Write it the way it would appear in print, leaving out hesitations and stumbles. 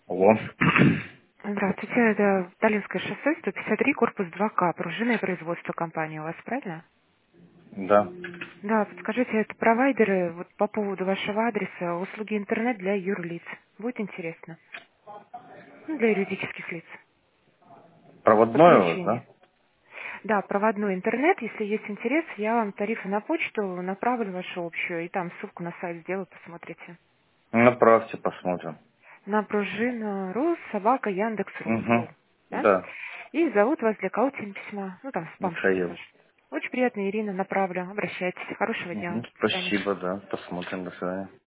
Алло. Здравствуйте, это Таллинское шоссе, 153, корпус 2К, пружинное производство компании у вас, правильно? Да. Да, подскажите, это провайдеры, вот по поводу вашего адреса, услуги интернет для юрлиц. Будет интересно. Ну, для юридических лиц. Проводной у вас, Подключение. да? Да, проводной интернет, если есть интерес, я вам тарифы на почту направлю вашу общую, и там ссылку на сайт сделаю, посмотрите. Направьте, посмотрим. На пружина.ру, собака, Яндекс.ру. Угу. Да? Да. И зовут вас для каутинга письма. Ну, там спам что-нибудь Михаил. скажет. Очень приятно, Ирина, направлю. Обращайтесь. Хорошего дня. Угу. До свидания. Спасибо, да. Посмотрим. До свидания.